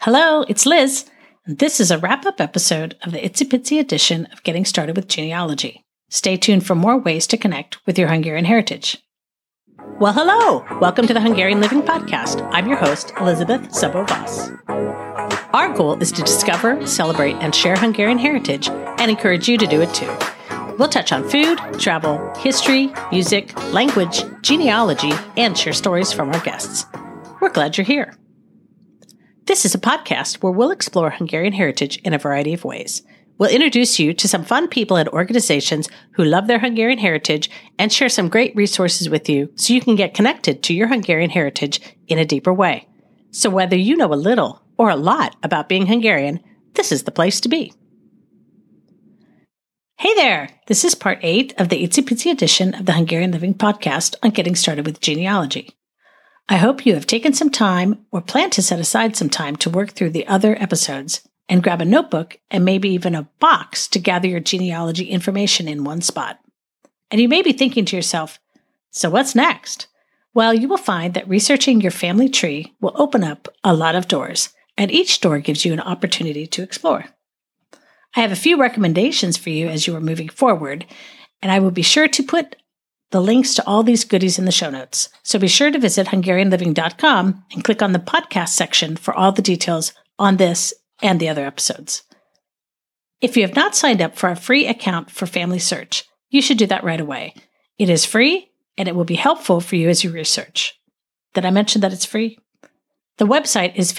Hello, it's Liz. And this is a wrap-up episode of the Itsy Bitsy edition of Getting Started with Genealogy. Stay tuned for more ways to connect with your Hungarian heritage. Well, hello! Welcome to the Hungarian Living Podcast. I'm your host, Elizabeth Szabó-Vos. Our goal is to discover, celebrate, and share Hungarian heritage and encourage you to do it too. We'll touch on food, travel, history, music, language, genealogy, and share stories from our guests. We're glad you're here. This is a podcast where we'll explore Hungarian heritage in a variety of ways. We'll introduce you to some fun people and organizations who love their Hungarian heritage and share some great resources with you so you can get connected to your Hungarian heritage in a deeper way. So whether you know a little or a lot about being Hungarian, this is the place to be. Hey there! This is part 8 of the Itsy Bitsy edition of the Hungarian Living Podcast on Getting Started with Genealogy. I hope you have taken some time or plan to set aside some time to work through the other episodes and grab a notebook and maybe even a box to gather your genealogy information in one spot. And you may be thinking to yourself, so what's next? Well, you will find that researching your family tree will open up a lot of doors, and each door gives you an opportunity to explore. I have a few recommendations for you as you are moving forward, and I will be sure to put the links to all these goodies in the show notes. So be sure to visit HungarianLiving.com and click on the podcast section for all the details on this and the other episodes. If you have not signed up for a free account for Family Search, you should do that right away. It is free, and it will be helpful for you as you research. Did I mention that it's free? The website is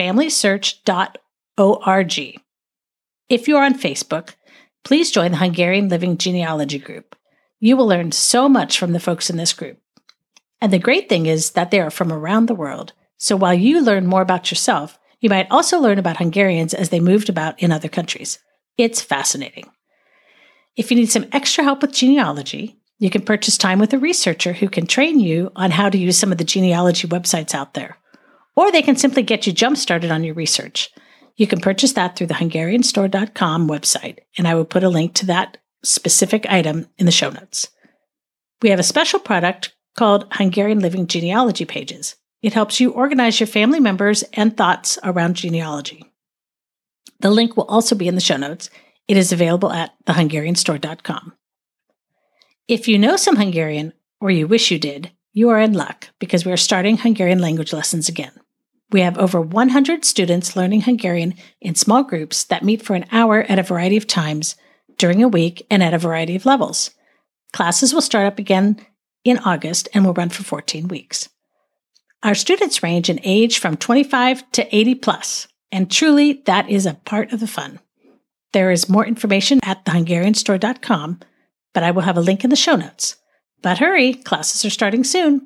familysearch.org. If you are on Facebook, please join the Hungarian Living Genealogy group. You will learn so much from the folks in this group. And the great thing is that they are from around the world. So while you learn more about yourself, you might also learn about Hungarians as they moved about in other countries. It's fascinating. If you need some extra help with genealogy, you can purchase time with a researcher who can train you on how to use some of the genealogy websites out there. Or they can simply get you jump-started on your research. You can purchase that through the HungarianStore.com website, and I will put a link to that specific item in the show notes. We have a special product called Hungarian Living Genealogy Pages. It helps you organize your family members and thoughts around genealogy. The link will also be in the show notes. It is available at thehungarianstore.com. If you know some Hungarian, or you wish you did, you are in luck because we are starting Hungarian language lessons again. We have over 100 students learning Hungarian in small groups that meet for an hour at a variety of times during a week and at a variety of levels. Classes will start up again in August and will run for 14 weeks. Our students range in age from 25 to 80 plus, and truly that is a part of the fun. There is more information at thehungarianstore.com, but I will have a link in the show notes. But hurry, classes are starting soon.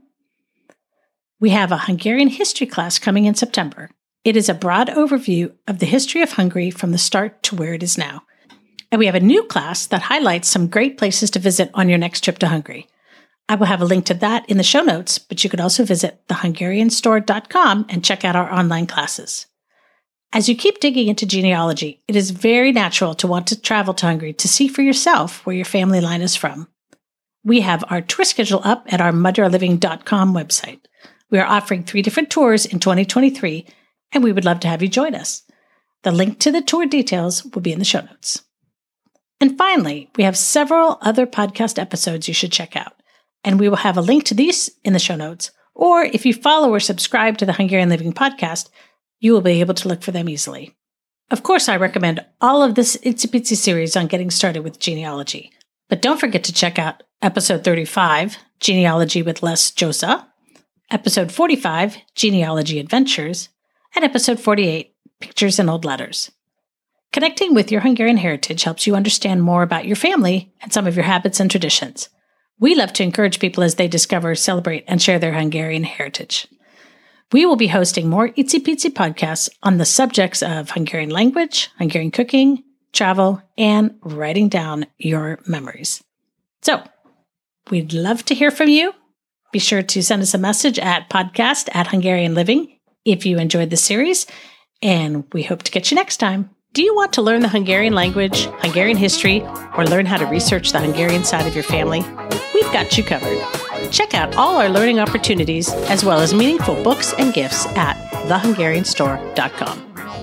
We have a Hungarian history class coming in September. It is a broad overview of the history of Hungary from the start to where it is now. And we have a new class that highlights some great places to visit on your next trip to Hungary. I will have a link to that in the show notes, but you can also visit thehungarianstore.com and check out our online classes. As you keep digging into genealogy, it is very natural to want to travel to Hungary to see for yourself where your family line is from. We have our tour schedule up at our magyarliving.com website. We are offering 3 different tours in 2023, and we would love to have you join us. The link to the tour details will be in the show notes. And finally, we have several other podcast episodes you should check out. And we will have a link to these in the show notes, or if you follow or subscribe to the Hungarian Living Podcast, you will be able to look for them easily. Of course, I recommend all of this Itsy Bitsy series on getting started with genealogy. But don't forget to check out episode 35, Genealogy with Les Josa, episode 45, Genealogy Adventures, and episode 48, Pictures and Old Letters. Connecting with your Hungarian heritage helps you understand more about your family and some of your habits and traditions. We love to encourage people as they discover, celebrate, and share their Hungarian heritage. We will be hosting more Itsy Bitsy podcasts on the subjects of Hungarian language, Hungarian cooking, travel, and writing down your memories. So, we'd love to hear from you. Be sure to send us a message at podcast@Hungarian Living if you enjoyed the series, and we hope to get you next time. Do you want to learn the Hungarian language, Hungarian history, or learn how to research the Hungarian side of your family? We've got you covered. Check out all our learning opportunities, as well as meaningful books and gifts at thehungarianstore.com.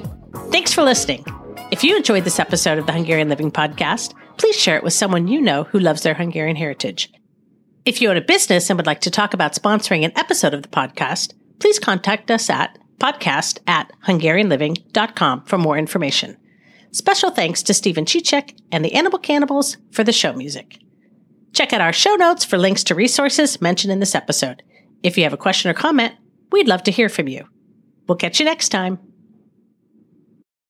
Thanks for listening. If you enjoyed this episode of the Hungarian Living Podcast, please share it with someone you know who loves their Hungarian heritage. If you own a business and would like to talk about sponsoring an episode of the podcast, please contact us at podcast@hungarianliving.com for more information. Special thanks to Stephen Chichek and the Animal Cannibals for the show music. Check out our show notes for links to resources mentioned in this episode. If you have a question or comment, we'd love to hear from you. We'll catch you next time.